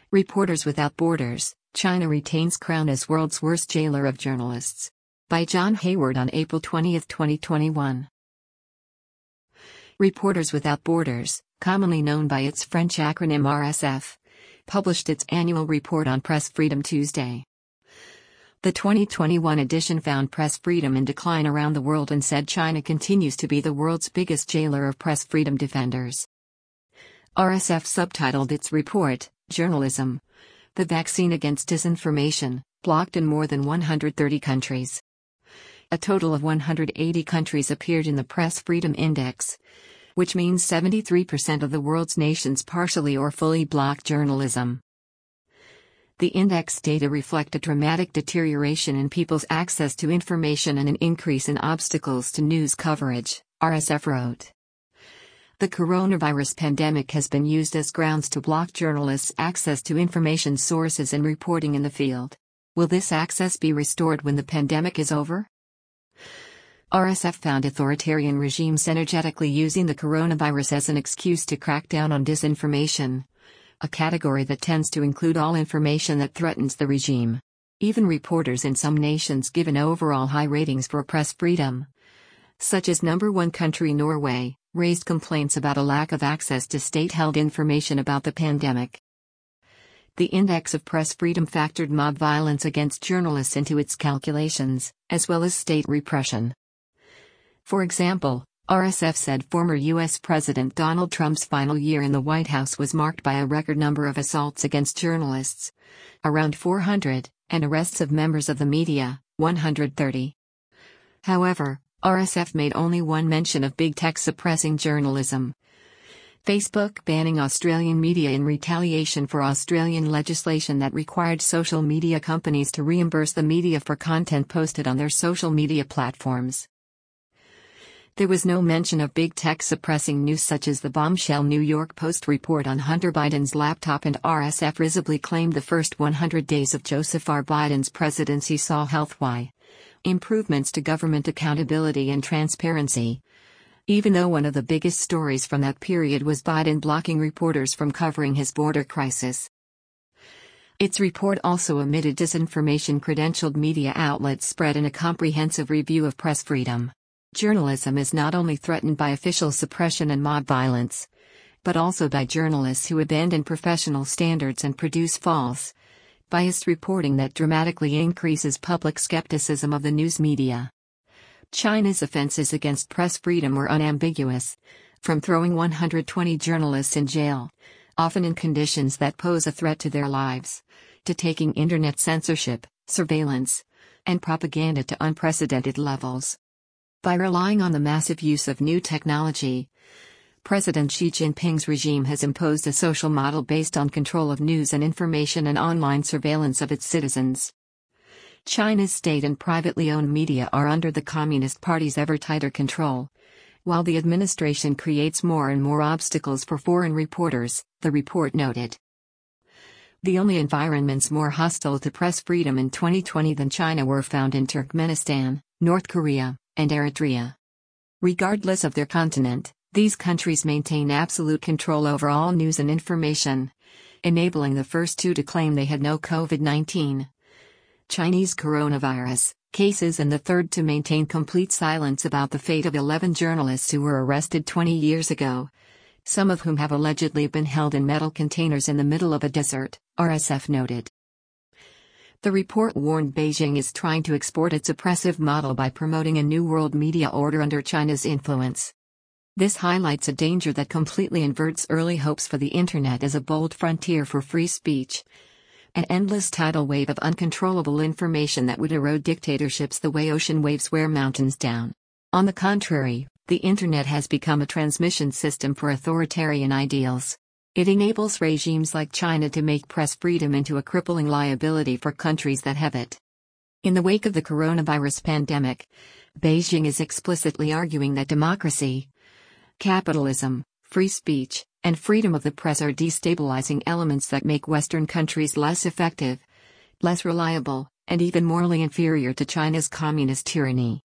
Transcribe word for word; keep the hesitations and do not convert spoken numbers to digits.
Reporters Without Borders, China Retains Crown as World's Worst Jailer of Journalists. By John Hayward on April twentieth, twenty twenty-one. Reporters Without Borders, commonly known by its French acronym R S F, published its annual report on press freedom Tuesday. The twenty twenty-one edition found press freedom in decline around the world and said China continues to be the world's biggest jailer of press freedom defenders. R S F subtitled its report, Journalism: The Vaccine Against Disinformation, blocked in more than one hundred thirty countries. A total of one hundred eighty countries appeared in the Press Freedom Index, which means seventy-three percent of the world's nations partially or fully block journalism. The index data reflect a dramatic deterioration in people's access to information and an increase in obstacles to news coverage, R S F wrote. The coronavirus pandemic has been used as grounds to block journalists' access to information sources and reporting in the field. Will this access be restored when the pandemic is over? R S F found authoritarian regimes energetically using the coronavirus as an excuse to crack down on disinformation, a category that tends to include all information that threatens the regime. Even reporters in some nations given overall high ratings for press freedom, such as number one country Norway, raised complaints about a lack of access to state-held information about the pandemic. The Index of Press Freedom factored mob violence against journalists into its calculations, as well as state repression. For example, R S F said former U S President Donald Trump's final year in the White House was marked by a record number of assaults against journalists, around four hundred, and arrests of members of the media, one hundred thirty. However, R S F made only one mention of big tech suppressing journalism. Facebook banning Australian media in retaliation for Australian legislation that required social media companies to reimburse the media for content posted on their social media platforms. There was no mention of big tech suppressing news such as the bombshell New York Post report on Hunter Biden's laptop, and R S F risibly claimed the first one hundred days of Joseph R. Biden's presidency saw health-wise improvements to government accountability and transparency, even though one of the biggest stories from that period was Biden blocking reporters from covering his border crisis. Its report also omitted disinformation credentialed media outlets spread in a comprehensive review of press freedom. Journalism is not only threatened by official suppression and mob violence, but also by journalists who abandon professional standards and produce false, biased reporting that dramatically increases public skepticism of the news media. China's offenses against press freedom were unambiguous, from throwing one hundred twenty journalists in jail, often in conditions that pose a threat to their lives, to taking internet censorship, surveillance, and propaganda to unprecedented levels. By relying on the massive use of new technology, President Xi Jinping's regime has imposed a social model based on control of news and information and online surveillance of its citizens. China's state and privately owned media are under the Communist Party's ever tighter control, while the administration creates more and more obstacles for foreign reporters, the report noted. The only environments more hostile to press freedom in twenty twenty than China were found in Turkmenistan, North Korea, and Eritrea. Regardless of their continent, these countries maintain absolute control over all news and information, enabling the first two to claim they had no COVID nineteen Chinese coronavirus cases and the third to maintain complete silence about the fate of eleven journalists who were arrested twenty years ago, some of whom have allegedly been held in metal containers in the middle of a desert, R S F noted. The report warned Beijing is trying to export its oppressive model by promoting a new world media order under China's influence. This highlights a danger that completely inverts early hopes for the internet as a bold frontier for free speech, an endless tidal wave of uncontrollable information that would erode dictatorships the way ocean waves wear mountains down. On the contrary, the internet has become a transmission system for authoritarian ideals. It enables regimes like China to make press freedom into a crippling liability for countries that have it. In the wake of the coronavirus pandemic, Beijing is explicitly arguing that democracy, capitalism, free speech, and freedom of the press are destabilizing elements that make Western countries less effective, less reliable, and even morally inferior to China's communist tyranny.